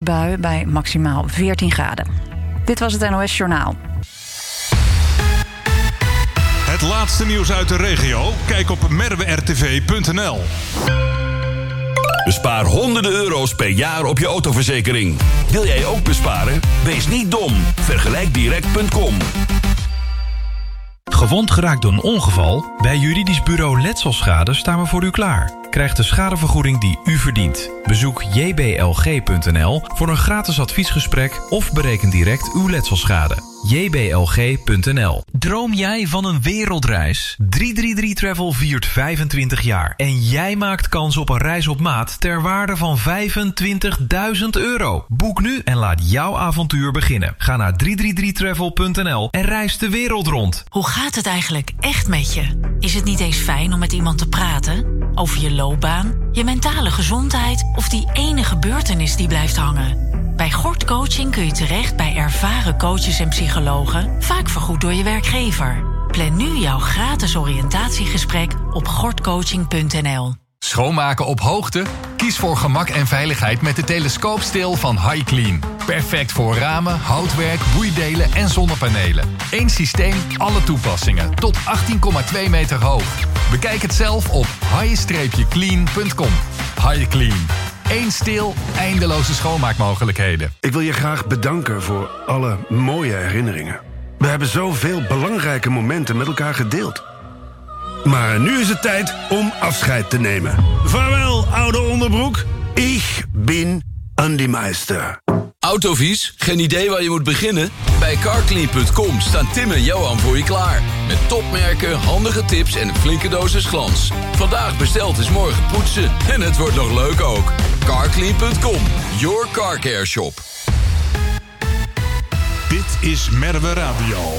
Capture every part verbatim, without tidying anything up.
Bui bij maximaal veertien graden. Dit was het N O S Journaal. Het laatste nieuws uit de regio? Kijk op merwe r t v punt n l. Bespaar honderden euro's per jaar op je autoverzekering. Wil jij ook besparen? Wees niet dom. vergelijk direct punt com. Gewond geraakt door een ongeval? Bij Juridisch Bureau Letselschade staan we voor u klaar. Krijg de schadevergoeding die u verdient. Bezoek j b l g punt n l voor een gratis adviesgesprek of bereken direct uw letselschade. j b l g punt n l. Droom jij van een wereldreis? drie drie drie Travel viert vijfentwintig jaar. En jij maakt kans op een reis op maat ter waarde van vijfentwintigduizend euro. Boek nu en laat jouw avontuur beginnen. Ga naar drie drie drie travel punt n l en reis de wereld rond. Hoe gaat het eigenlijk echt met je? Is het niet eens fijn om met iemand te praten? Over je loopbaan, je mentale gezondheid of die ene gebeurtenis die blijft hangen? Bij Gort Coaching kun je terecht bij ervaren coaches en psychologen, vaak vergoed door je werkgever. Plan nu jouw gratis oriëntatiegesprek op gortcoaching punt n l. Schoonmaken op hoogte? Kies voor gemak en veiligheid met de telescoopsteel van HiClean. Perfect voor ramen, houtwerk, boeidelen en zonnepanelen. Eén systeem, alle toepassingen. Tot achttien komma twee meter hoog. Bekijk het zelf op hi clean punt com. HiClean. Eén steel, eindeloze schoonmaakmogelijkheden. Ik wil je graag bedanken voor alle mooie herinneringen. We hebben zoveel belangrijke momenten met elkaar gedeeld. Maar nu is het tijd om afscheid te nemen. Vaarwel, oude onderbroek. Ik ben Andy Meister. Autovies? Geen idee waar je moet beginnen? Bij carclean punt com staan Tim en Johan voor je klaar. Met topmerken, handige tips en een flinke dosis glans. Vandaag besteld is morgen poetsen. En het wordt nog leuk ook. carclean punt com, your car care shop. Dit is Merwe Radio.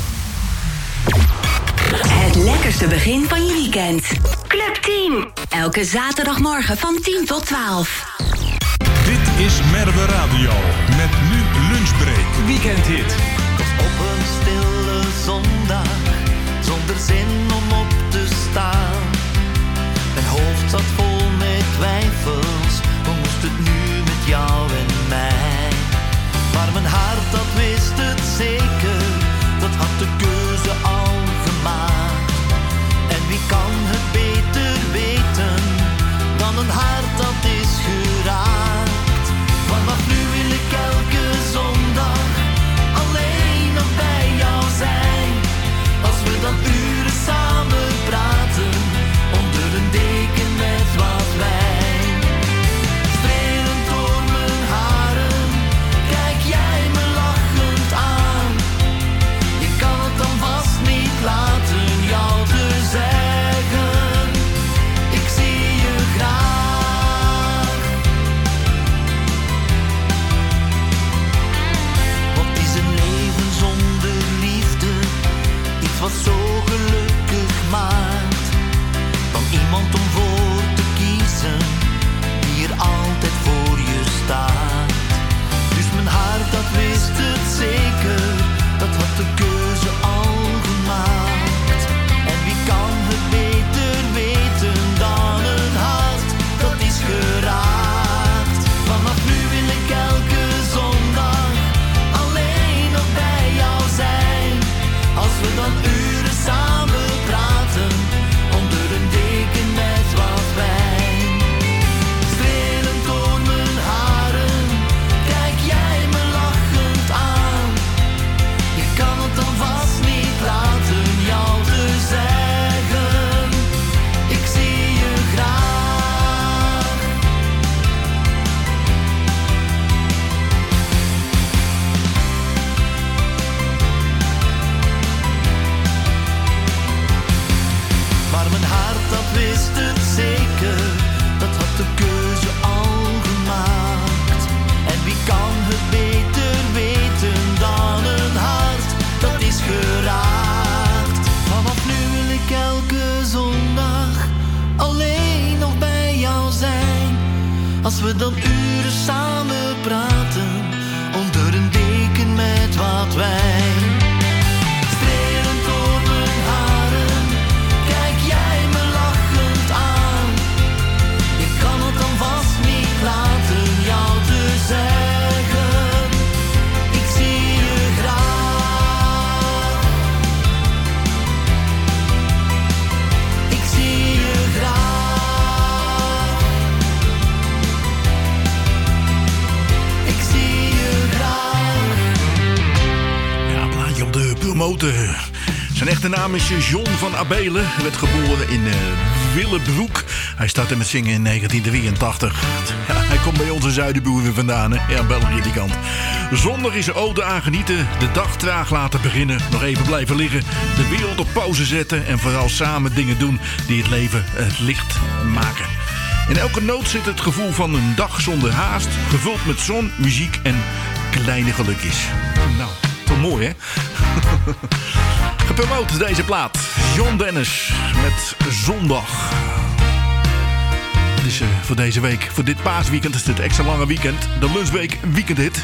Het lekkerste begin van je weekend. Club tien. Elke zaterdagmorgen van tien tot twaalf. Dit is Merwe Radio. Met nu Lunchbreak. Weekendhit. Op een stille zondag, zonder zin om op te staan. Mijn hoofd zat vol met twijfels. Hoe moest het nu met jou en mij? Maar mijn hart, dat wist het zeker. Dat had de keuze al gemaakt. En wie kan het beter weten dan een hart dat is geraakt? Vanaf nu wil ik elke zondag alleen nog bij jou zijn. Als we dan uren samen praten, onder een deken met wat wijn. Strelend door mijn haren, kijk jij me lachend aan. Je kan het dan vast niet laten jou te zeggen, ik zie je graag. Wat is een leven zonder liefde? Iets wat zo gelukkig maakt. Dan iemand om voor te kiezen, die er altijd voor je staat. Dus mijn hart, dat wist het zeker. Dat had de keuze al gemaakt. En wie kan het beter weten dan een hart dat is geraakt? Vanaf nu wil ik elke zondag alleen nog bij jou zijn. Als we dan uren samen praten, onder een deken met wat wijn. Strelend door mijn haren, kijk jij me lachend aan. Je kan het dan vast niet laten jou te zeggen, ik zie je graag. Maar mijn hart, dat wist het zeker. Dat had de keuze al gemaakt. En wie kan het beter weten dan een hart dat is geraakt? Vanaf nu wil ik elke zondag alleen nog bij jou zijn. Als we dan uren samen praten, onder een deken met wat wijn. Strelend door mijn haren, kijk jij me lachend aan. Je kan het dan vast niet laten jou te zijn. Schouten. Zijn echte naam is John van Abelen. Hij werd geboren in uh, Willebroek. Hij startte met zingen in negentien drieëntachtig. Ja, hij komt bij onze zuidenboeren vandaan, hè? Ja, België die kant. Zondag is er ode aan genieten. De dag traag laten beginnen. Nog even blijven liggen. De wereld op pauze zetten. En vooral samen dingen doen die het leven het licht maken. In elke noot zit het gevoel van een dag zonder haast. Gevuld met zon, muziek en kleine gelukjes. Nou, toch mooi, hè? Gepromoot deze plaat. John Dennis met Zondag. Dus uh, voor deze week, voor dit paasweekend, is dit extra lange weekend. De lunchweek weekendhit.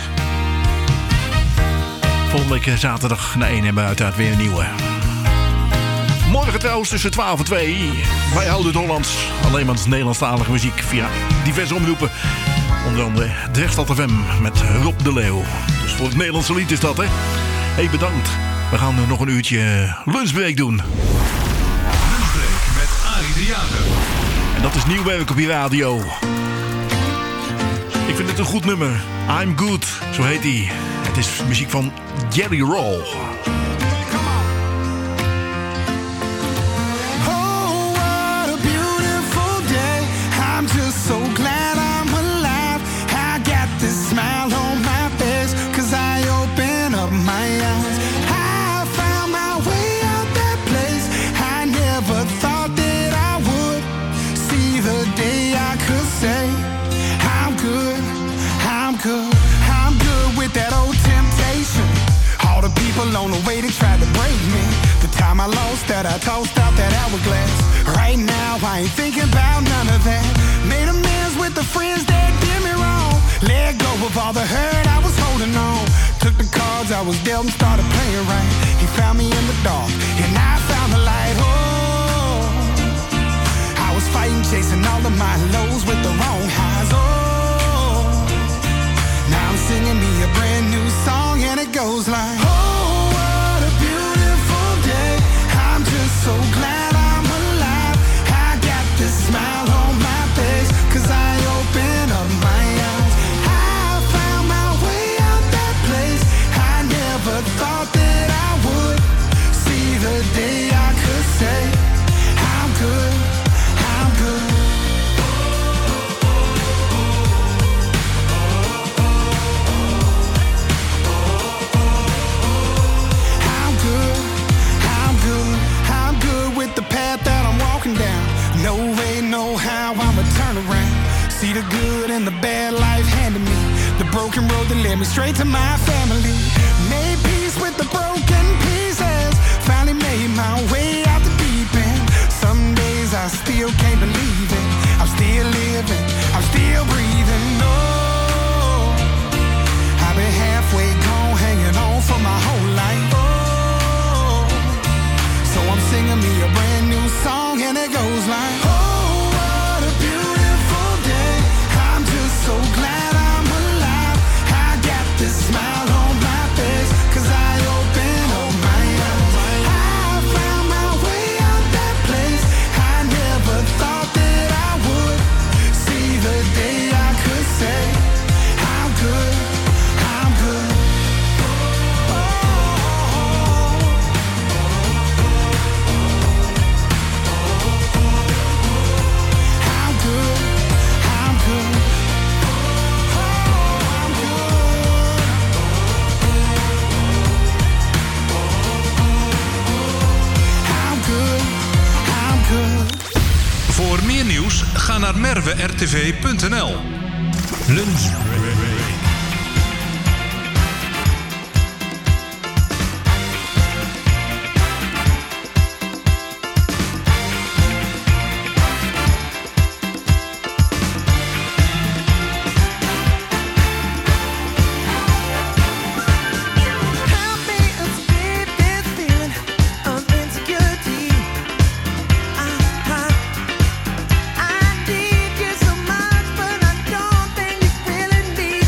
Volgende week zaterdag na één hebben we uiteraard weer een nieuwe. Morgen trouwens tussen twaalf en twee. Wij houden het Hollands. Alleen maar Nederlandstalige muziek via diverse omroepen. Onder andere Drechtstad F M met Rob de Leeuw. Dus voor het Nederlandse lied is dat, hè. Hey, bedankt. We gaan er nog een uurtje lunchbreak doen. Lunchbreak met Arie de Jager. En dat is nieuw werk op je radio. Ik vind het een goed nummer. I'm Good, zo heet hij. Het is muziek van Jelly Roll. So glad I'm alive. I got this smile on my face, 'cause I open up my eyes. I found my way out that place. I never thought that I would see the day I could say I'm good, I'm good, I'm good with that old temptation. All the people on the way, they tried to break me. The time I lost that, I tossed out that hourglass. Right now I ain't thinking about none of that. Made amends with the friends that did me wrong. Let go of all the hurt I was holding on. Took the cards I was dealt and started playing right. He found me in the dark and I found the light. Oh, I was fighting, chasing all of my lows with the wrong highs. Oh, now I'm singing me a brand new song and it goes like, oh, what a beautiful day. I'm just so glad I'm alive. I got this smile on my face, 'cause I open up my eyes. I found my way out that place. I never thought that I would see the day I could say I'm good, I'm good. I'm good, I'm good, I'm good with the path that I'm walking down. No way, no how, I'ma turn around. See the good and the bad life handed me. The broken road that led me straight to my family. Made peace with the broken pieces. Finally made my way out the deep end. Some days I still can't believe it. I'm still living, I'm still breathing. No, I've been halfway gone, hanging on for my whole life. Oh, so I'm singing me a brand new song and it goes like, oh, what a beautiful day. I'm just so glad I'm alive. I got this smile on my face, 'cause I open up my eyes. I found my way out that place. I never thought that I would see the day I could say I'm good, I'm good. I'm good, I'm good. I'm good, I'm good. Voor meer nieuws, ga naar merwe r t v punt n l. Lunch. Help me escape this feeling of insecurity. I, I, I need you so much, but I don't think you really need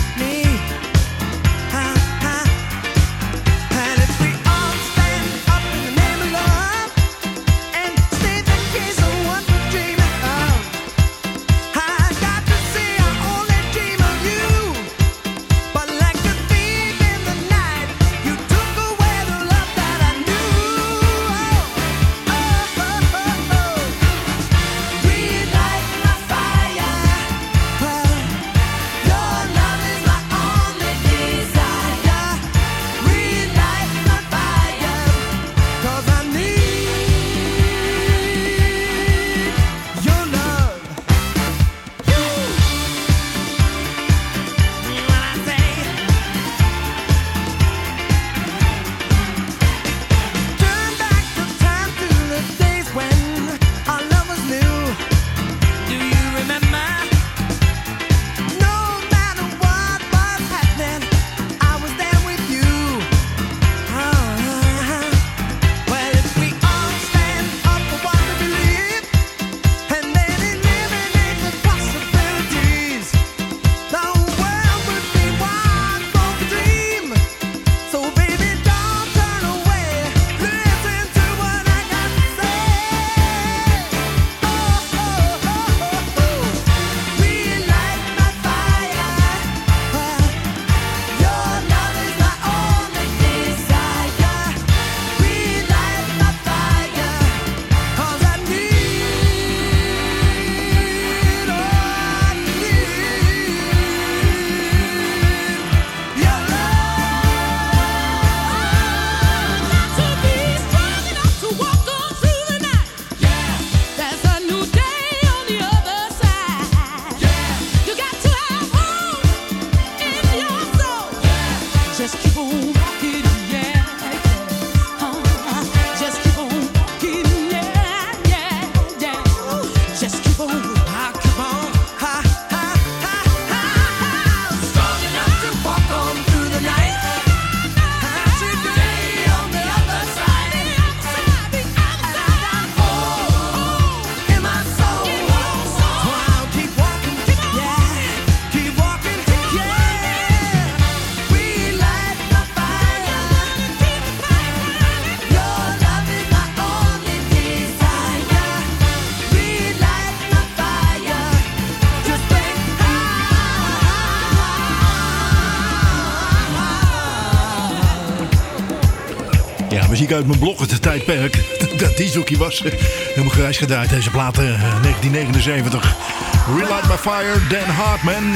Ja, muziek uit mijn blog, het tijdperk. Dat die zoekje was. Helemaal grijs gedraaid, deze plaat uh, negentien negenenzeventig. Relight My Fire, Dan Hartman.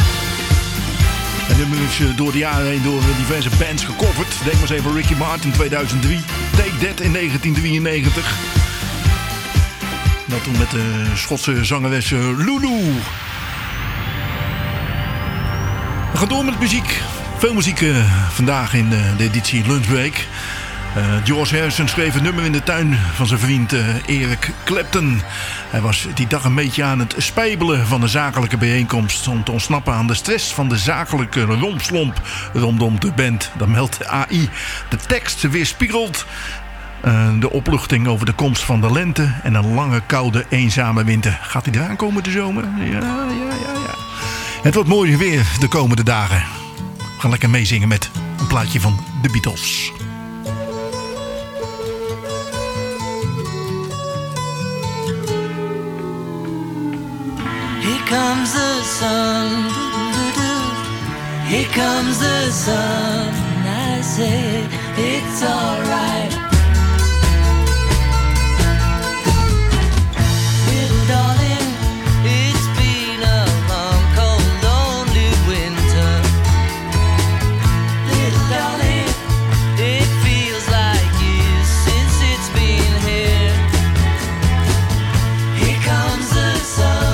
En nummer is door de jaren heen door diverse bands gecoverd. Denk maar eens even Ricky Martin in tweeduizend drie. Take That in negentien drieënnegentig. Dat toen met de Schotse zangeres Lulu. We gaan door met muziek. Veel muziek uh, vandaag in uh, de editie Lunchbreak. Uh, George Harrison schreef een nummer in de tuin van zijn vriend uh, Eric Clapton. Hij was die dag een beetje aan het spijbelen van de zakelijke bijeenkomst om te ontsnappen aan de stress van de zakelijke rompslomp rondom de band. Dan meldt A I. De tekst weerspiegelt uh, de opluchting over de komst van de lente en een lange, koude, eenzame winter. Gaat hij eraan komen de zomer? Ja, ja, ja, ja. Het wordt mooi weer de komende dagen. We gaan lekker meezingen met een plaatje van de Beatles. Here comes the sun, here comes the sun, I say it's alright. Little darling, it's been a long, cold, lonely winter. Little darling, it feels like years since it's been here. Here comes the sun.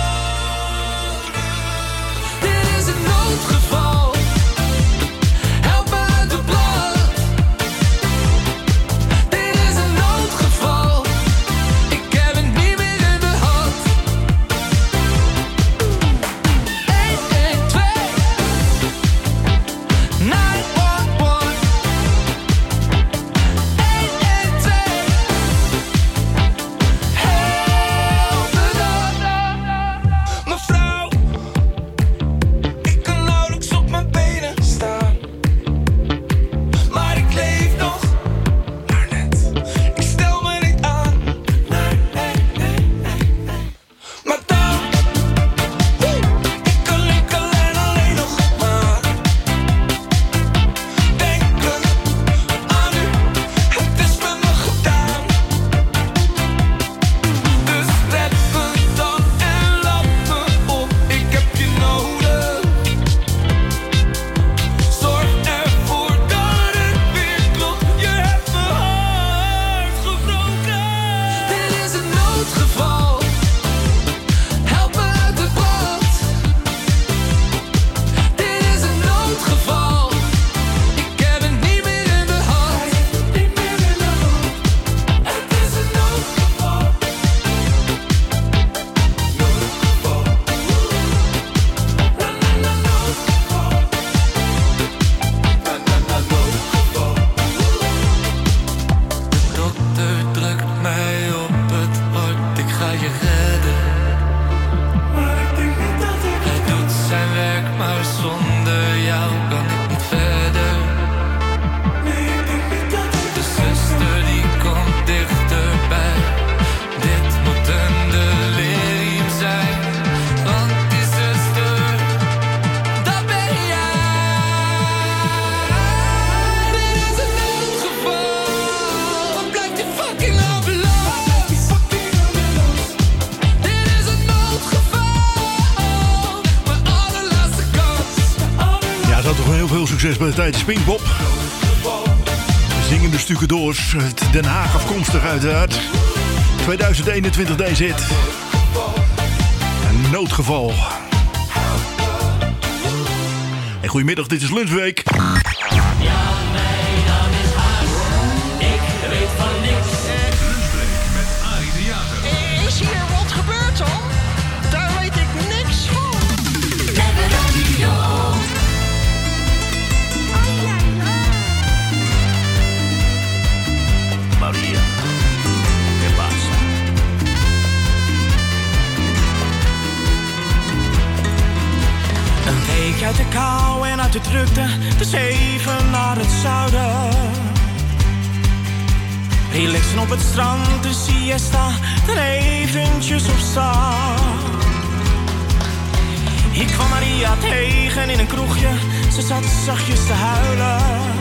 Dit is een noodgeval. jou kan ik niet verder. De zuster die komt dichterbij. Dit moet een delirium zijn. Want die zuster, dat ben jij. Dit is een noodgeval. Wat blijft die fucking ambulance? Dit is een noodgeval. Mijn allerlaatste kans. Ja, ze had toch heel veel succes bij de tijd Pinkpop. Zingende stucadoors uit Den Haag afkomstig uiteraard. tweeduizend eenentwintig deze hit. Een noodgeval. Hey, goedemiddag, dit is Lunchweek. Ja, mijn naam is Huis. Ik weet van niks. Lunchbreak met Arie de Jager. Is hier wat gebeurd dan? Daar weet ik niks van. Maria, ¿qué pasa? Een week uit de kou en uit de drukte, dus even naar het zuiden. Relaxen op het strand, de siesta, dan eventjes op stap. Ik kwam Maria tegen in een kroegje, ze zat zachtjes te huilen.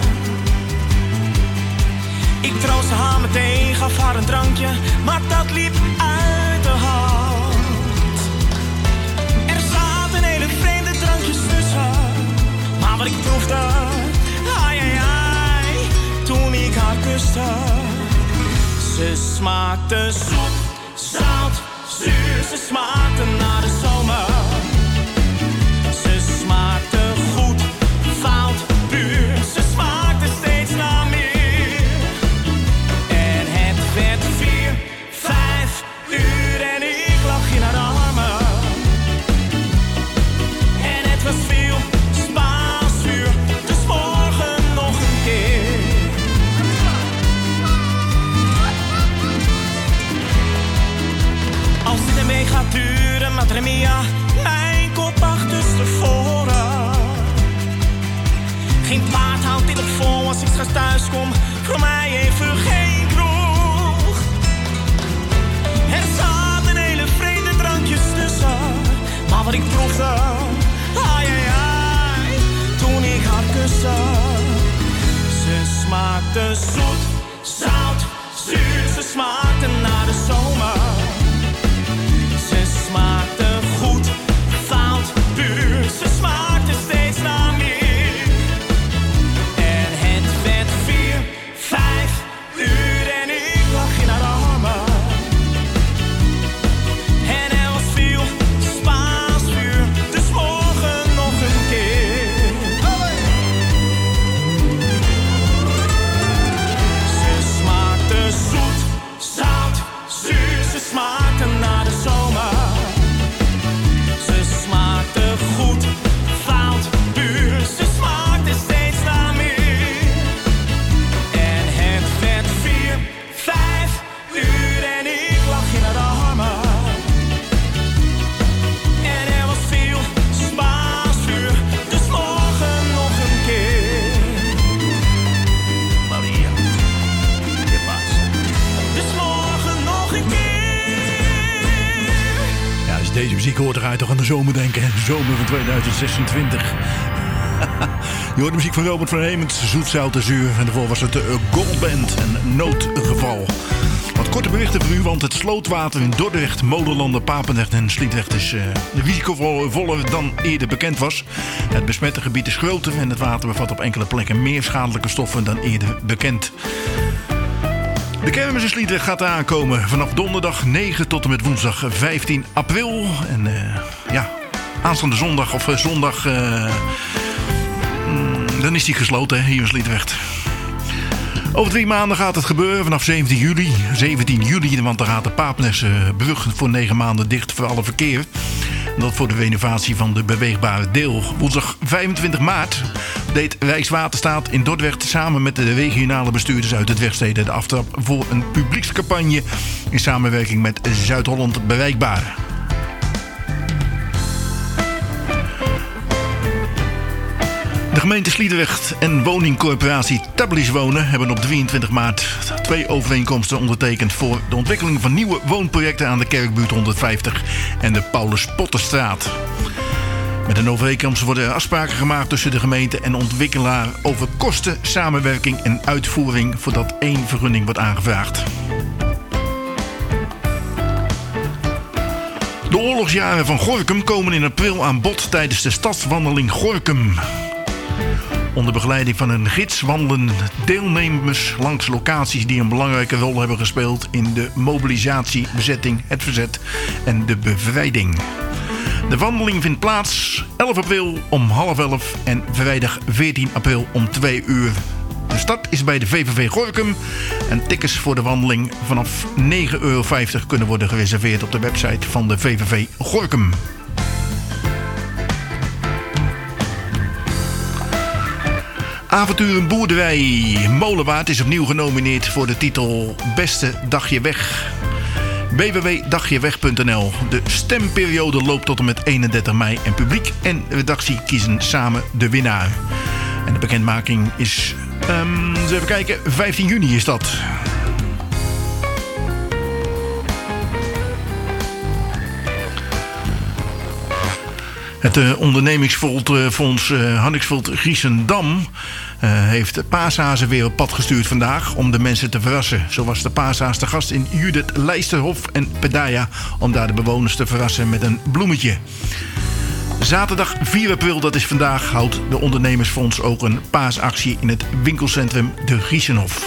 Ik troostte haar meteen, gaf haar een drankje, maar dat liep uit de hand. Er zaten hele vreemde drankjes tussen, maar wat ik proefde, ai ai ai, toen ik haar kuste. Ze smaakte zoet, zout, zuur, ze smaakte naar de zomer. Ze smaakte goed, fout, puur, ze smaakte steeds naar meer. Werd vier, vijf uur en ik lag in haar armen. En het was veel Spaans vuur, dus morgen nog een keer. Als dit een week gaat duren, Madre Mia, mijn kop achterstevoren. Geen paard houdt dit op vol als ik straks thuis kom, voor mij even geen kroeg. Er zaten hele vreemde drankjes tussen, maar wat ik proefde, ai ai ai, toen ik haar kuste. Ze smaakte zoet, zout, zuur, ze smaakte naar de zomer. Ze smaakte goed, fout, puur, ze smaakte steeds naar meer. En het werd vier, vijf uur en ik lag in haar armen. En er was veel Spaans vuur, dus morgen nog een keer. Ze smaakte zoet, zout, zuur, ze smaakte naar de zomer. Ze smaakte goed, fout, puur, ze smaakte steeds naar meer. En het werd vier, vijf uur en ik lag in haar armen. En er was veel Spaans vuur, dus morgen nog een keer. Maria, ¿qué pasa? Dus morgen nog een keer. Ja, als je deze muziek hoort, dan ga je toch aan de zomer denken. Hè? Zomer van tweeduizend zesentwintig. Je hoort de muziek van Robert van Hemens, Zoet, Zout en Zuur. En daarvoor was het de Goldband, een noodgeval. Wat korte berichten voor u, want het slootwater in Dordrecht, Molenlanden, Papendrecht en Sliedrecht is uh, risicovoller dan eerder bekend was. Het besmette gebied is groter en het water bevat op enkele plekken meer schadelijke stoffen dan eerder bekend. De kermis in Sliedrecht gaat eraan komen vanaf donderdag negen tot en met woensdag vijftien april. En uh, ja, aanstaande zondag of uh, zondag, uh, mm, dan is die gesloten hè, hier in Sliedrecht. Over drie maanden gaat het gebeuren, vanaf zeventien juli. zeventien juli, want dan gaat de Papendrechtse brug voor negen maanden dicht voor alle verkeer. En dat voor de renovatie van de beweegbare deel. Woensdag vijfentwintig maart deed Rijkswaterstaat in Dordrecht samen met de regionale bestuurders uit het Wegstede de aftrap voor een publiekscampagne in samenwerking met Zuid-Holland Bereikbaar. De gemeente Sliedrecht en woningcorporatie Tablis Wonen hebben op drieëntwintig maart twee overeenkomsten ondertekend voor de ontwikkeling van nieuwe woonprojecten aan de Kerkbuurt honderdvijftig en de Paulus Potterstraat. Met een overeenkomst worden er afspraken gemaakt tussen de gemeente en ontwikkelaar over kosten, samenwerking en uitvoering voordat één vergunning wordt aangevraagd. De oorlogsjaren van Gorinchem komen in april aan bod tijdens de stadswandeling Gorinchem. Onder begeleiding van een gids wandelen deelnemers langs locaties die een belangrijke rol hebben gespeeld in de mobilisatie, bezetting, het verzet en de bevrijding. De wandeling vindt plaats elf april om half elf en vrijdag veertien april om twee uur. De start is bij de V V V Gorinchem en tickets voor de wandeling vanaf negen euro vijftig kunnen worden gereserveerd op de website van de V V V Gorinchem. Avonturen Boerderij Molenwaard is opnieuw genomineerd voor de titel Beste Dagje Weg. w w w punt dagjeweg punt n l. De stemperiode loopt tot en met eenendertig mei en publiek en redactie kiezen samen de winnaar. En de bekendmaking is, um, eens even kijken, vijftien juni is dat. Het uh, ondernemingsfonds uh, Hanniksveld Giessendam uh, heeft paashazen weer op pad gestuurd vandaag om de mensen te verrassen. Zo was de paashaas te gast in Judith Lijsterhof en Pedaya om daar de bewoners te verrassen met een bloemetje. Zaterdag vier april, dat is vandaag, houdt de ondernemersfonds ook een paasactie in het winkelcentrum De Giessenhof.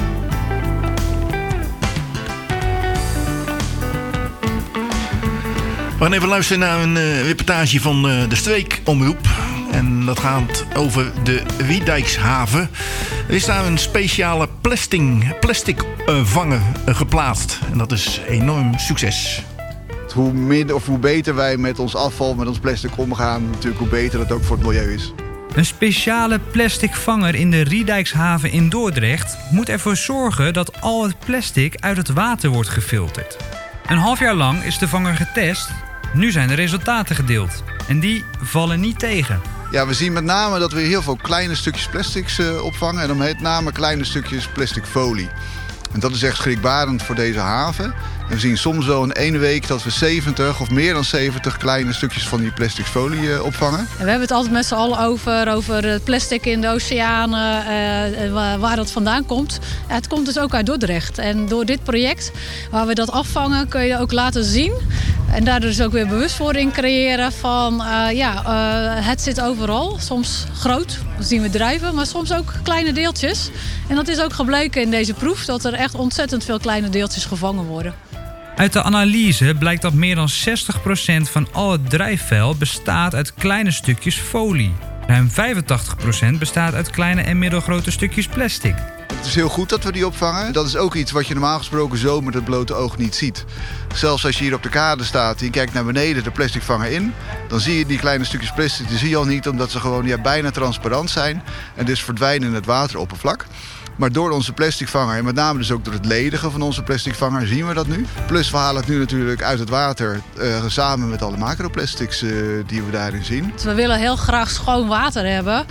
We gaan even luisteren naar een uh, reportage van uh, de Streekomroep. En dat gaat over de Riedijkshaven. Er is daar een speciale plastic, plastic uh, vanger uh, geplaatst. En dat is enorm succes. Hoe minder of hoe beter wij met ons afval, met ons plastic omgaan, natuurlijk hoe beter dat ook voor het milieu is. Een speciale plastic vanger in de Riedijkshaven in Dordrecht moet ervoor zorgen dat al het plastic uit het water wordt gefilterd. Een half jaar lang is de vanger getest. Nu zijn de resultaten gedeeld. En die vallen niet tegen. Ja, we zien met name dat we heel veel kleine stukjes plastics uh, opvangen. En dan met name kleine stukjes plastic folie. En dat is echt schrikbarend voor deze haven. En we zien soms wel in één week dat we zeventig of meer dan zeventig kleine stukjes van die plastic folie uh, opvangen. En we hebben het altijd met z'n allen over, over het plastic in de oceanen, uh, waar, waar dat vandaan komt. Ja, het komt dus ook uit Dordrecht. En door dit project, waar we dat afvangen, kun je ook laten zien. En daardoor dus ook weer bewustwording creëren van, uh, ja, uh, het zit overal. Soms groot, dat zien we drijven, maar soms ook kleine deeltjes. En dat is ook gebleken in deze proef, dat er echt ontzettend veel kleine deeltjes gevangen worden. Uit de analyse blijkt dat meer dan zestig procent van al het drijfvuil bestaat uit kleine stukjes folie. Ruim vijfentachtig procent bestaat uit kleine en middelgrote stukjes plastic. Het is heel goed dat we die opvangen. Dat is ook iets wat je normaal gesproken zo met het blote oog niet ziet. Zelfs als je hier op de kade staat en je kijkt naar beneden de plastic vanger in, dan zie je die kleine stukjes plastic, die zie je al niet, omdat ze gewoon ja, bijna transparant zijn en dus verdwijnen in het wateroppervlak. Maar door onze plasticvanger, en met name dus ook door het ledigen van onze plasticvanger, zien we dat nu. Plus we halen het nu natuurlijk uit het water, uh, samen met alle macroplastics uh, die we daarin zien. We willen heel graag schoon water hebben.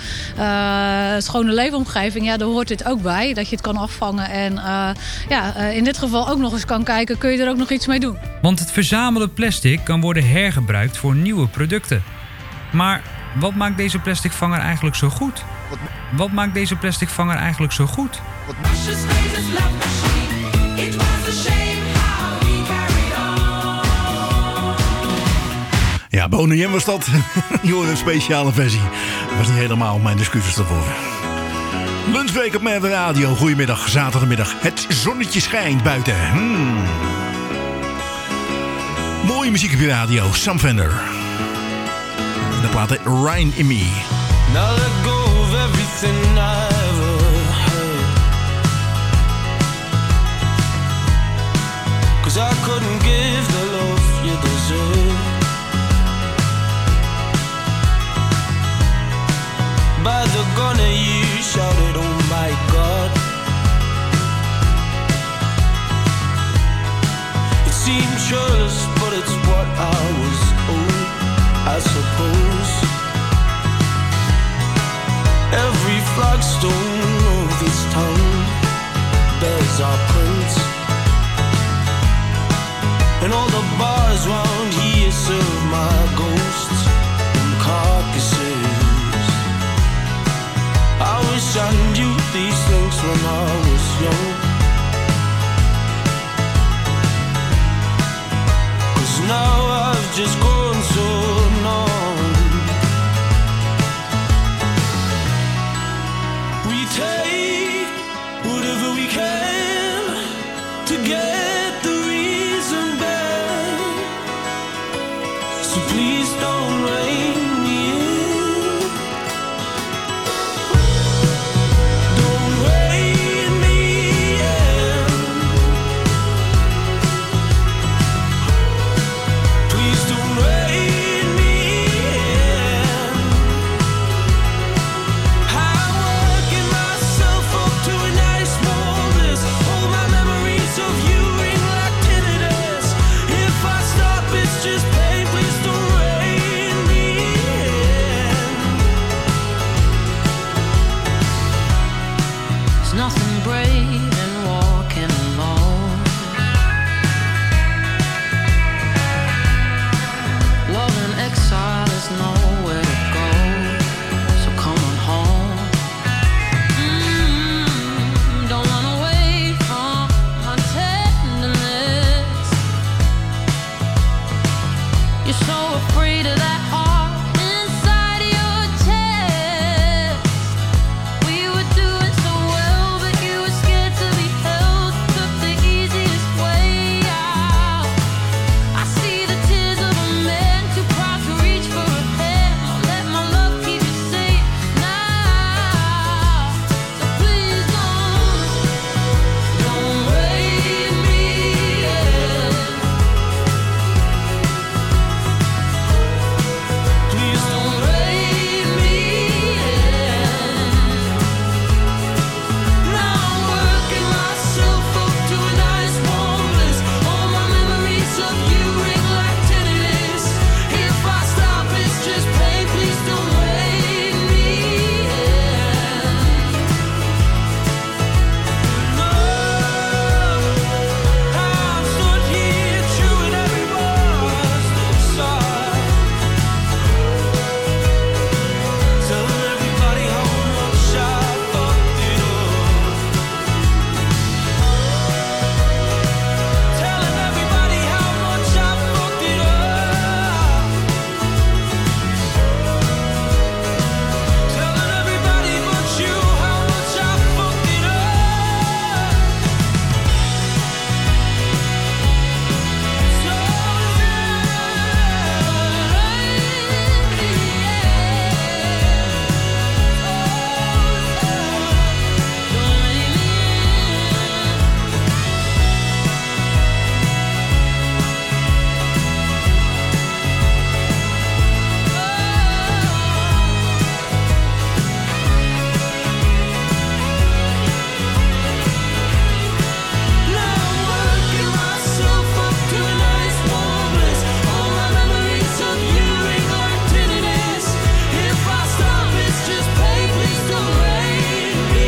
Uh, schone leefomgeving, ja, daar hoort dit ook bij. Dat je het kan afvangen en uh, ja, uh, in dit geval ook nog eens kan kijken, kun je er ook nog iets mee doen. Want het verzamelde plastic kan worden hergebruikt voor nieuwe producten. Maar wat maakt deze plasticvanger eigenlijk zo goed? Wat, wat maakt deze plasticvanger eigenlijk zo goed? Wat... Ja, Boney M was dat. Je hoorde een speciale versie. Dat was niet helemaal mijn excuses daarvoor. Lunchbreak op Merwe Radio. Goedemiddag, zaterdagmiddag. Het zonnetje schijnt buiten. Hmm. Mooie muziek op je radio. Sam Fender. De plaat Ryan in Me. Now let go of everything I ever heard, 'cause I couldn't give the love you deserve. By the gun you shouted, oh my God. It seemed churlish, but it's what I was owed, I suppose. carved stone of its tongue bears our prints, and all the bars round here serve my ghosts and carcasses. I wish I knew these things when I was young, 'cause now I've just grown so numb. We take whatever we can to get the reason back, so please don't rein me in. Don't rein me in. Please don't rein me in. I'm working myself up to a nice warmness. All my memories of you ring like tinnitus. If I stop, it's just pain. Please don't rein me in. There's nothing brave in walking alone. Love and exile is nowhere to go, so come on home. Mm, don't run away from my tenderness. You're so afraid of that heart inside your chest. We were doing so well, but you were scared to be held. Took the easiest way out. I see the tears of a man too proud to reach for a hand. I'll let my love keep you safe now. So please don't, don't rein me in. Please don't rein me in. Now I'm working myself up to a nice warm bliss. All my memories of you ring like tinnitus. If I stop, it's just pain. Please don't rein me in. No, I've stood here chewing every word inside, telling everybody how much I fucked it up. Telling everybody how much I fucked it up. Telling everybody but you how much I fucked it up. So now I'm working myself up to a nice warm bliss. All my memories of you ring like tinnitus. If I stop, it's just pain. Please don't rein me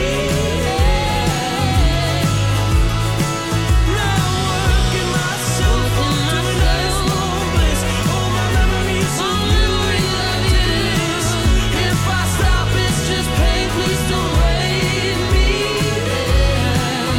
in. Now I'm working myself up to a nice warm bliss. All my memories of you ring like tinnitus. If I stop, it's just pain. Please don't rein me in.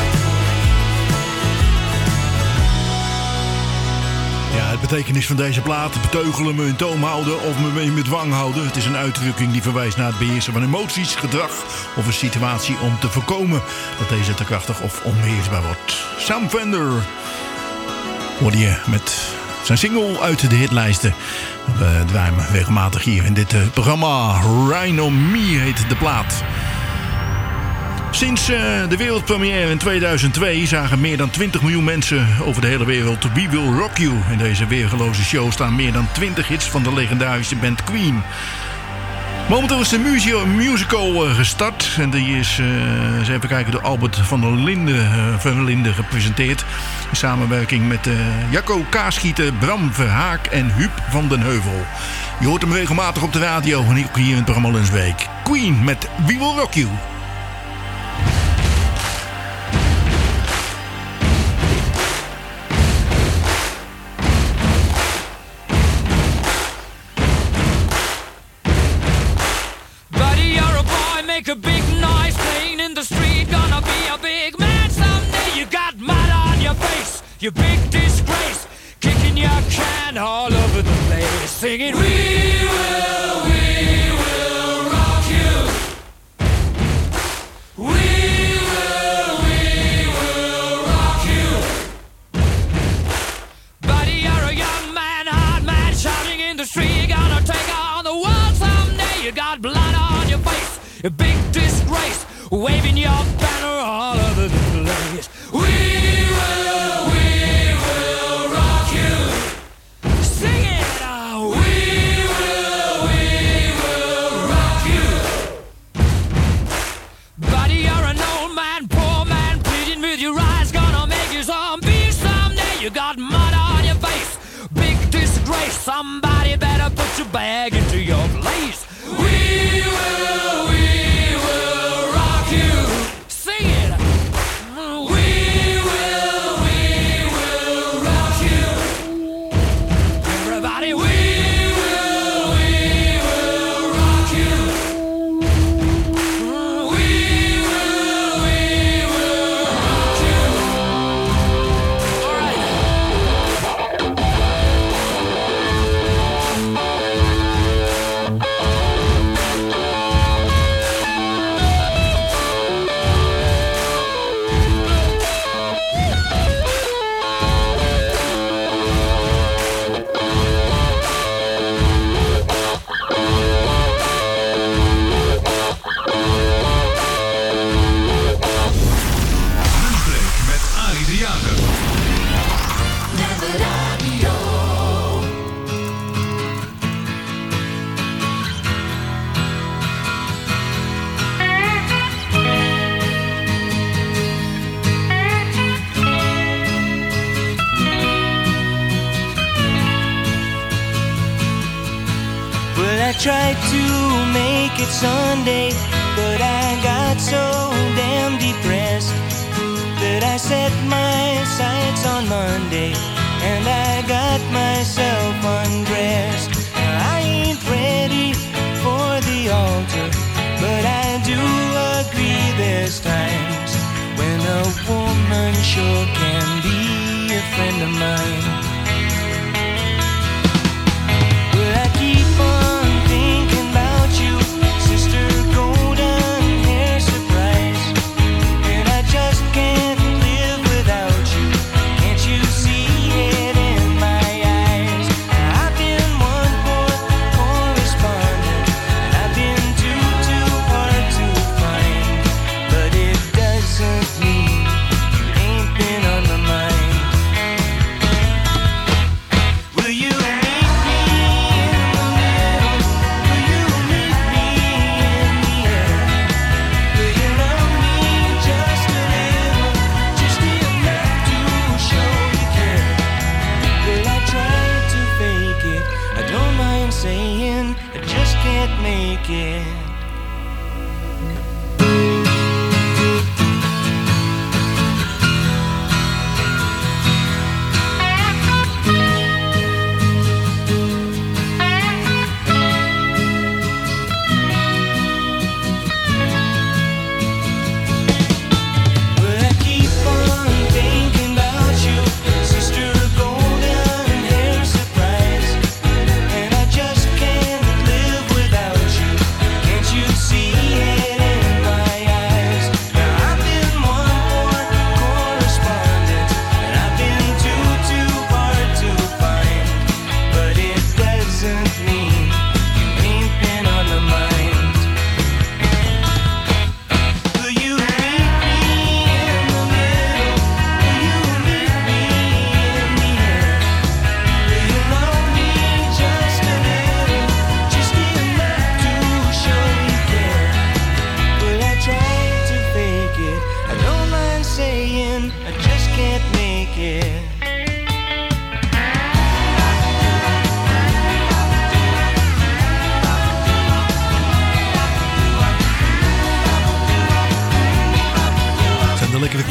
Ja, het betekenis van deze plaat: beteugelen, me in toom houden of me in bedwang houden. Het is een uitdrukking die verwijst naar het beheersen van emoties, gedrag of een situatie om te voorkomen dat deze te krachtig of onbeheersbaar wordt. Sam Fender hoorde je met zijn single uit de hitlijsten. We draaien hem regelmatig hier in dit eh, programma. Rhino Me heet de plaat. Sinds uh, de wereldpremière in tweeduizend twee zagen meer dan twintig miljoen mensen over de hele wereld We Will Rock You. In deze weergeloze show staan meer dan twintig hits van de legendarische band Queen. Momenteel is de musio- musical uh, gestart. En die is, uh, eens even kijken, door Albert van der Linden, uh, van der Linden gepresenteerd. In samenwerking met uh, Jacco Kaasgieten, Bram Verhaak en Huub van den Heuvel. Je hoort hem regelmatig op de radio en ook hier in het programma Lunchweek. Queen met We Will Rock You. Make a big noise playing in the street. Gonna be a big man someday. You got mud on your face, you big disgrace. Kicking your can all over the place. Singing, we will, we will rock you. We will, we will rock you. Buddy, you're a young man, hard man, shouting in the street. You're gonna take on the world someday. You got blood on your face, a big disgrace, waving your banner all over the place. We will, we will rock you. Sing it out. We will, we will rock you. Buddy, you're an old man, poor man, pleading with your eyes, gonna make you zombie someday. You got mud on your face, big disgrace. Somebody better put your bag into your place. We will, we tried to make it Sunday, but I got so damn depressed that I set my sights on Monday and I got myself undressed. I ain't ready for the altar, but I do agree there's times when a woman sure can be a friend of mine. But I keep on thinking about you, sister golden hair surprise, and I just can't live without you. Can't you see it in my eyes? I've been one poor correspondent, and I've been too, too hard to find, but it doesn't mean you ain't been on my mind.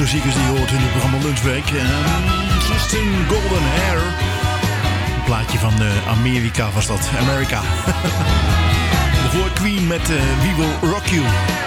klassiekers die je hoort in het programma Lunchbreak. Um, Tristan Golden Hair. Een plaatje van uh, Amerika was dat. America. Voor Queen met uh, We Will Rock You.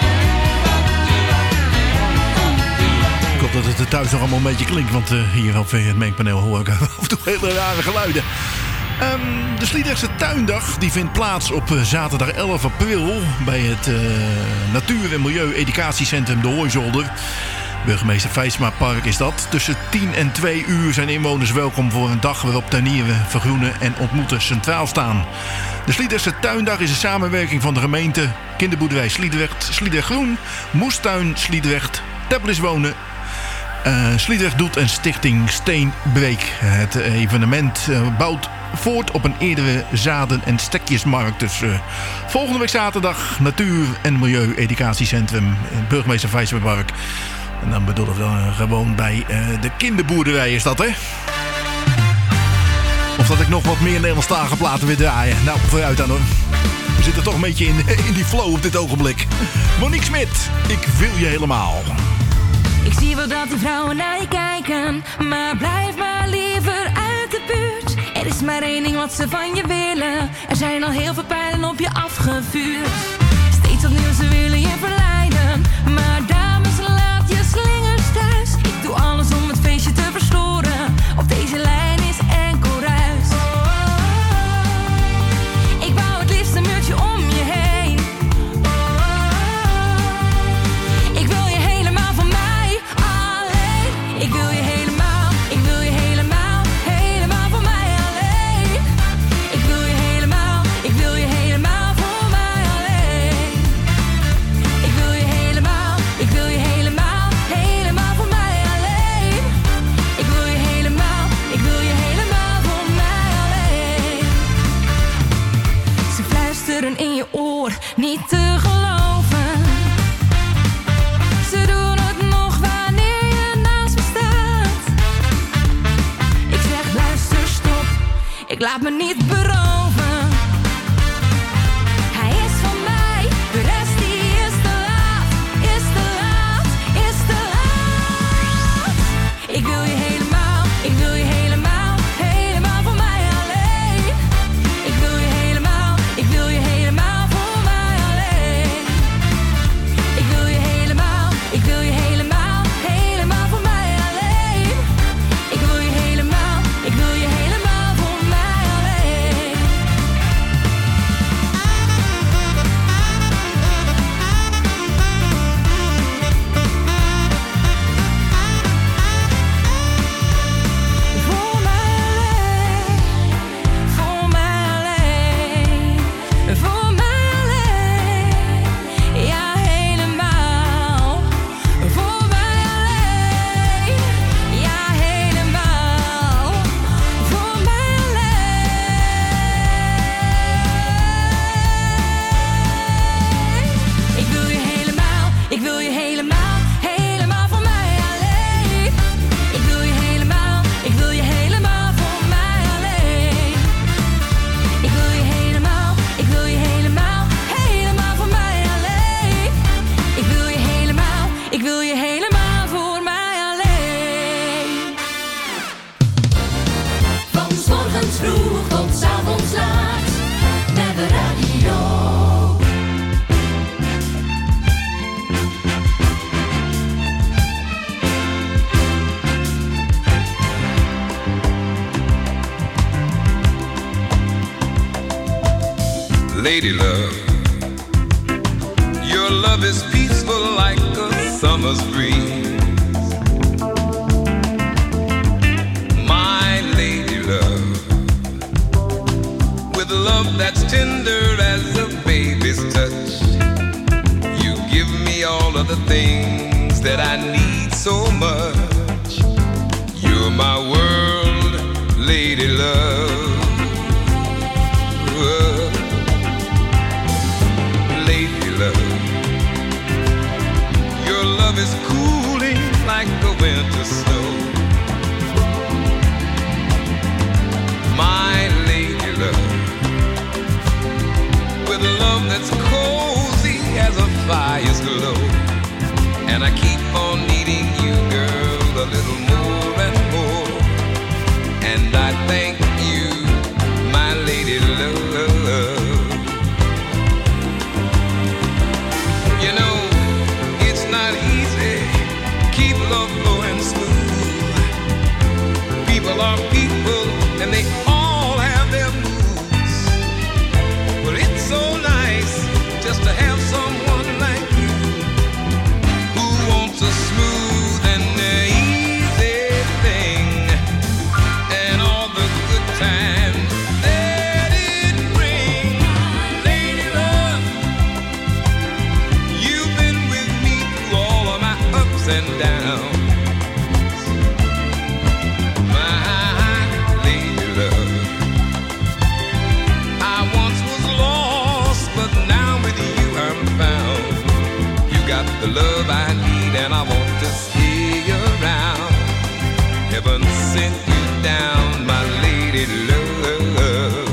Ik hoop dat het er thuis nog allemaal een beetje klinkt. Want uh, hier op het mengpaneel hoor ik af en toe hele rare geluiden. Um, de Sliedrechtse Tuindag die vindt plaats op uh, zaterdag elf april... bij het uh, Natuur- en Milieu-educatiecentrum De Hooizolder. Burgemeester Vijsma Park is dat. Tussen tien en twee uur zijn inwoners welkom voor een dag... waarop tuinieren, vergroenen en ontmoeten centraal staan. De Sliedrechtse Tuindag is een samenwerking van de gemeente... Kinderboerderij Sliedrecht, Sliedrecht Groen... Moestuin Sliedrecht, Tablis Wonen... Uh, Sliedrecht Doet en Stichting Steenbreek. Het evenement uh, bouwt voort op een eerdere zaden- en stekjesmarkt. Dus uh, volgende week zaterdag Natuur- en Milieu-educatiecentrum Burgemeester Vijsberpark. En dan bedoel ik dan uh, gewoon bij uh, de kinderboerderij is dat, hè? Of dat ik nog wat meer Nederlandstalige platen weer draaien. Nou, vooruit dan hoor. We zitten toch een beetje in, in die flow op dit ogenblik. Monique Smit, ik wil je helemaal. Ik zie wel dat die vrouwen naar je kijken, maar blijf maar liever uit de buurt. Er is maar één ding wat ze van je willen. Er zijn al heel veel pijlen op je afgevuurd. Steeds opnieuw ze willen je verleiden, maar dames laat je slingers thuis. Ik doe alles om het feestje te verstoren. Op deze lijn is enkel ruis. Ik bouw het liefst een muurtje om je heen. Ik wil je helemaal van mij. Ik wil je helemaal, ik wil je helemaal, helemaal voor mij alleen. Ik wil je helemaal, ik wil je helemaal voor mij alleen. Ik wil je helemaal, ik wil je helemaal, helemaal voor mij alleen. Ik wil je helemaal, ik wil je helemaal voor mij alleen. Ze fluisteren in je oor, niet te geloven. Ze doen het nog wanneer je naast me staat. Ik zeg luister stop, ik laat me niet beroven. Hij is van mij, de rest die is te laat. Is te laat, is te laat. Ik wil je helemaal, ik wil je helemaal, helemaal voor mij alleen. Ik wil je helemaal, ik wil je helemaal voor mij alleen. Ik wil je helemaal, ik wil je helemaal, helemaal voor mij alleen. Ik wil je helemaal, ik wil je helemaal voor mij alleen. Voor mij alleen, voor mij alleen, voor mij alleen, ja helemaal. Voor mij alleen, ja helemaal. Voor mij alleen. Ik wil je helemaal, ik wil je helemaal, helemaal voor mij alleen. Ik wil je helemaal, ik wil je helemaal voor mij alleen. Ik wil je helemaal, ik wil je helemaal, helemaal voor mij alleen. Ik wil je helemaal, ik wil je helemaal voor mij alleen. Van 's morgens vroeg tot 's avonds laat, naar de radio. Lady love, your love is peaceful like a summer's breeze. My lady love, with love that's tender as a baby's touch, you give me all of the things that I need so much. You're my world, lady love. Lady love, your love is cooling like the winter snow. My lady love, with love that's cozy as a fire's glow. And I keep on needing you, girl. the love I need, and I want to stay around. Heaven sent you down, my lady love.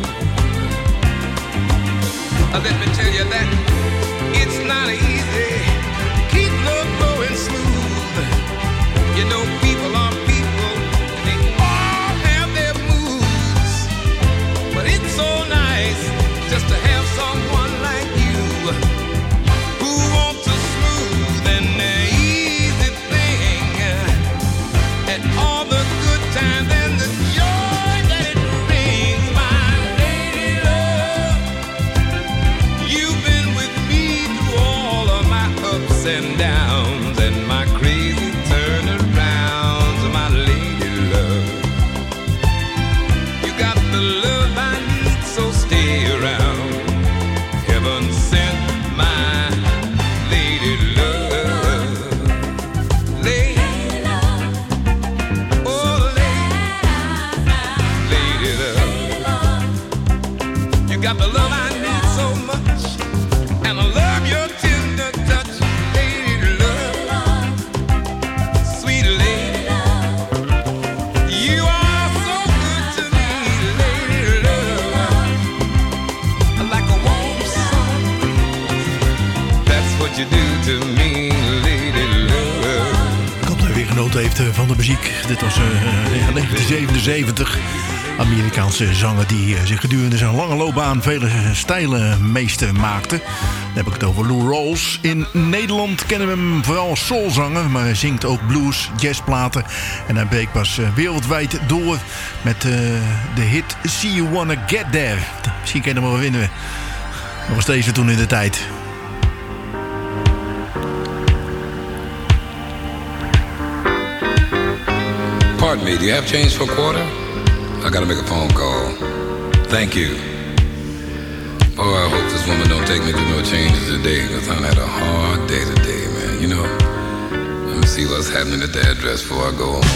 Uh, Let me tell you that it's not easy. Keep love going smooth. You know people are people. They all have their moods. But it's so nice just to have someone like you who wants a smooth and easy thing. And all the good times and the joy that it brings, my lady love. You've been with me through all of my ups and downs and my crazy turnarounds, my lady love. You got the love I need, so stay around. Heaven sent my lady love. Lady love. Oh, lady. Lady love. You got the love I need so much, and I love your tender touch, lady love. Sweet lady love. You are so good to me, lady love. Like a warm sun breeze. That's what you do to me, lady love. Ik hoop dat hij weer genoten heeft eh, van de muziek. Dit was eh, ja, negentien zevenenzeventig. Amerikaanse zanger die eh, zich gedurende zijn lange loopbaan vele stijlen meester maakte. Dan heb ik het over Lou Rawls. In Nederland kennen we hem vooral als soulzanger, maar hij zingt ook blues, jazzplaten. En hij breekt pas eh, wereldwijd door met eh, de hit See You Wanna Get There. Misschien kennen we hem wel winnen. Dat was deze toen in de tijd. Pardon me, do you have change for a quarter? I gotta make a phone call. Thank you. Oh, I hope this woman don't take me through no changes today, because I had a hard day today, man. You know, let me see what's happening at the address before I go home.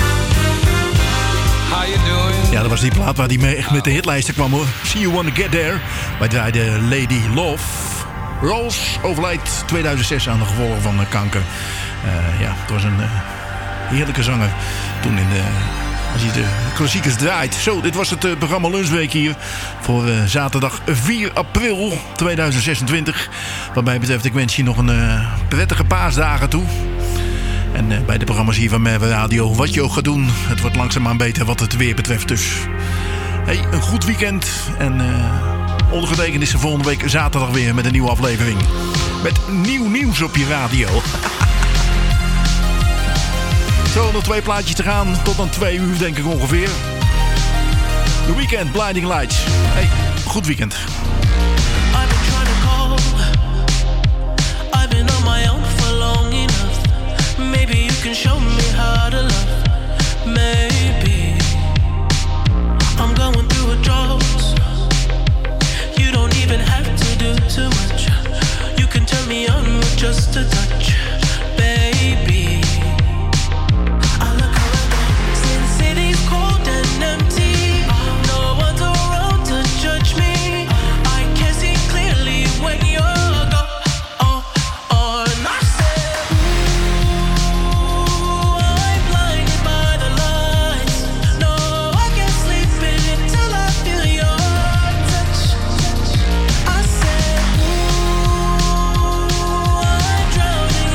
How you doing? Ja, dat was die plaat waar hij mee echt met de hitlijsten kwam, hoor. See You Wanna Get There. Wij draaiden Lady Love. Rawls overlijdt tweeduizend zes aan de gevolgen van uh, kanker. Uh, ja, het was een uh, heerlijke zanger toen in de... Als je de klassiekers draait. Zo, dit was het uh, programma Lunchweek hier. Voor uh, zaterdag vier april tweeduizend zesentwintig. Wat mij betreft, ik wens je nog een uh, prettige paasdagen toe. En uh, bij de programma's hier van Merwe Radio, wat je ook gaat doen. Het wordt langzaamaan beter wat het weer betreft. Dus hey, een goed weekend. En uh, ondergetekend is er volgende week zaterdag weer met een nieuwe aflevering. Met nieuw nieuws op je radio. Zo, nog twee plaatjes te gaan. Tot aan twee uur, denk ik ongeveer. The Weeknd, Blinding Lights. Hey, goed weekend. I've been trying to call. I've been on my own for long enough. Maybe you can show me how to love. Maybe I'm going through a drought. You don't even have to do too much. You can turn me on with just a touch, baby. Cold and empty, no one's around to judge me. I can see clearly when you're gone. Oh, oh, and I said, ooh, I'm blinded by the lights. No, I can't sleep until I feel your touch. I said, ooh, I'm drowning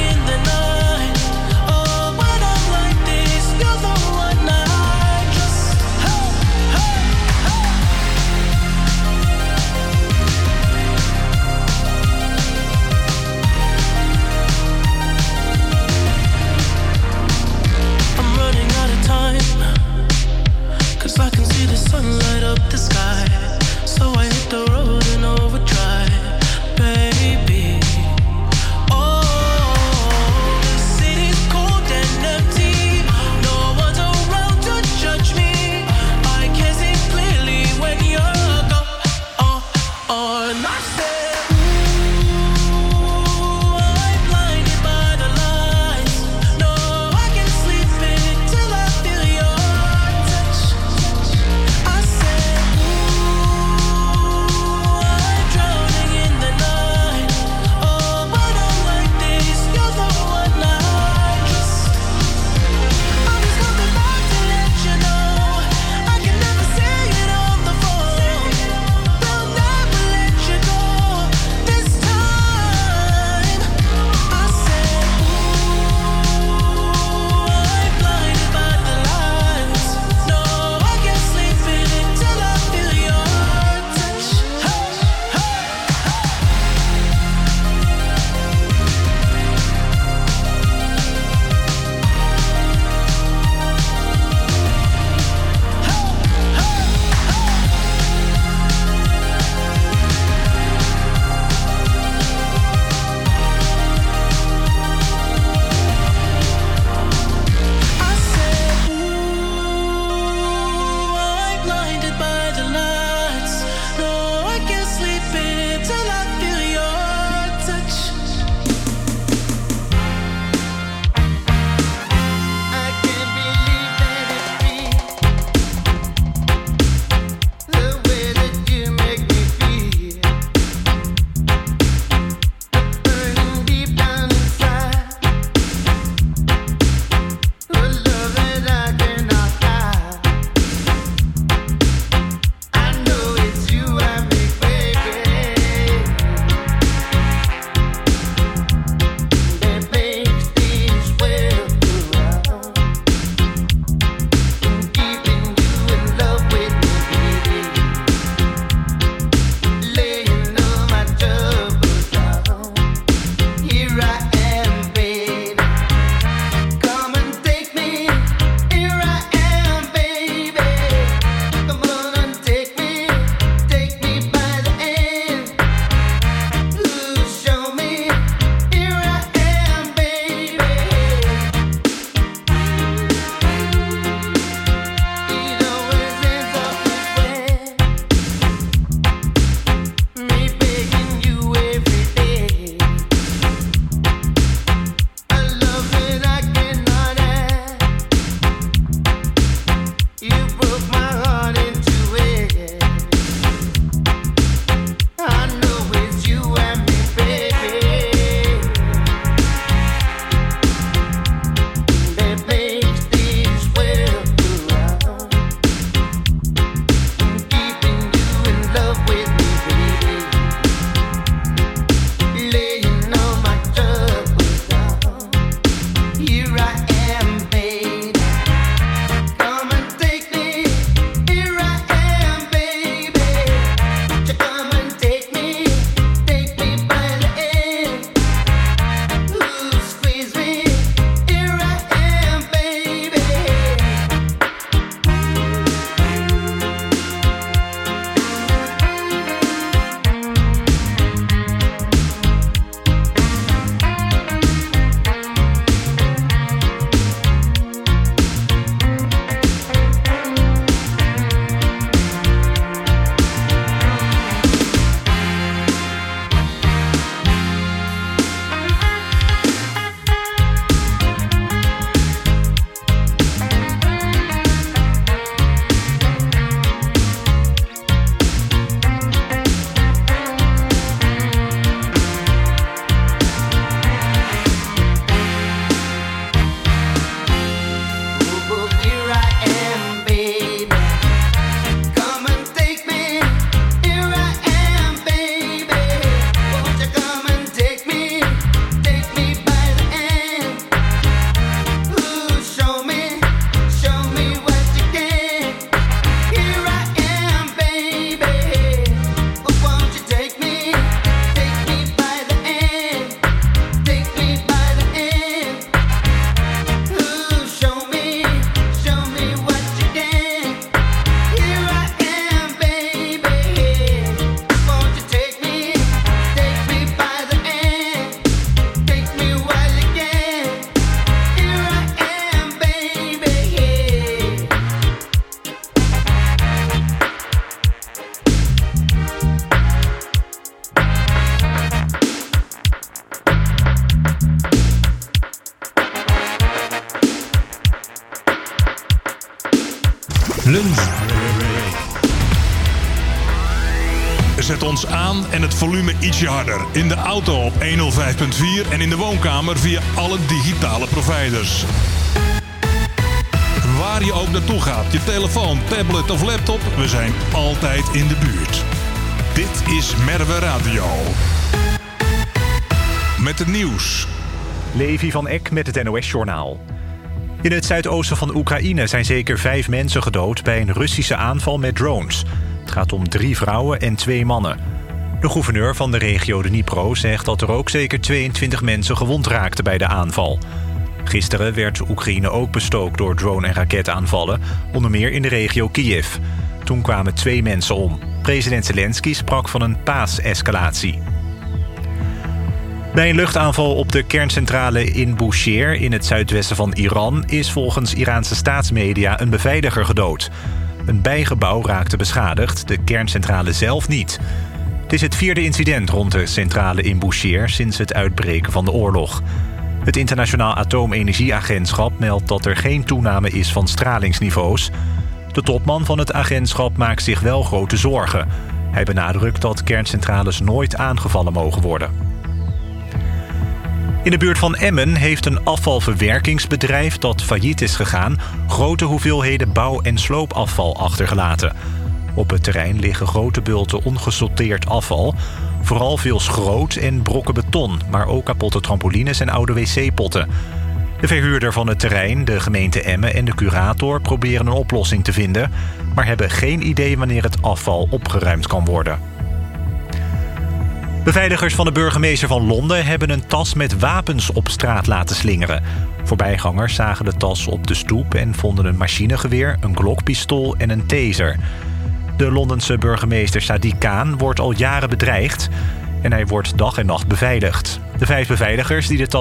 Lunch. Zet ons aan en het volume ietsje harder. In de auto op honderdvijf komma vier en in de woonkamer via alle digitale providers. Waar je ook naartoe gaat, je telefoon, tablet of laptop, we zijn altijd in de buurt. Dit is Merwe Radio. Met het nieuws. Levi van Eck met het N O S-journaal. In het zuidoosten van Oekraïne zijn zeker vijf mensen gedood bij een Russische aanval met drones. Het gaat om drie vrouwen en twee mannen. De gouverneur van de regio Dnipro zegt dat er ook zeker tweeëntwintig mensen gewond raakten bij de aanval. Gisteren werd Oekraïne ook bestookt door drone- en raketaanvallen, onder meer in de regio Kiev. Toen kwamen twee mensen om. President Zelensky sprak van een paasescalatie. Bij een luchtaanval op de kerncentrale in Bushehr in het zuidwesten van Iran is volgens Iraanse staatsmedia een beveiliger gedood. Een bijgebouw raakte beschadigd, de kerncentrale zelf niet. Het is het vierde incident rond de centrale in Bushehr sinds het uitbreken van de oorlog. Het Internationaal Atoomenergieagentschap meldt dat er geen toename is van stralingsniveaus. De topman van het agentschap maakt zich wel grote zorgen. Hij benadrukt dat kerncentrales nooit aangevallen mogen worden. In de buurt van Emmen heeft een afvalverwerkingsbedrijf dat failliet is gegaan grote hoeveelheden bouw- en sloopafval achtergelaten. Op het terrein liggen grote bulten ongesorteerd afval. Vooral veel schroot en brokken beton, maar ook kapotte trampolines en oude wc-potten. De verhuurder van het terrein, de gemeente Emmen en de curator proberen een oplossing te vinden, maar hebben geen idee wanneer het afval opgeruimd kan worden. Beveiligers van de burgemeester van Londen hebben een tas met wapens op straat laten slingeren. Voorbijgangers zagen de tas op de stoep en vonden een machinegeweer, een Glock-pistool en een taser. De Londense burgemeester Sadiq Khan wordt al jaren bedreigd en hij wordt dag en nacht beveiligd. De vijf beveiligers die de tas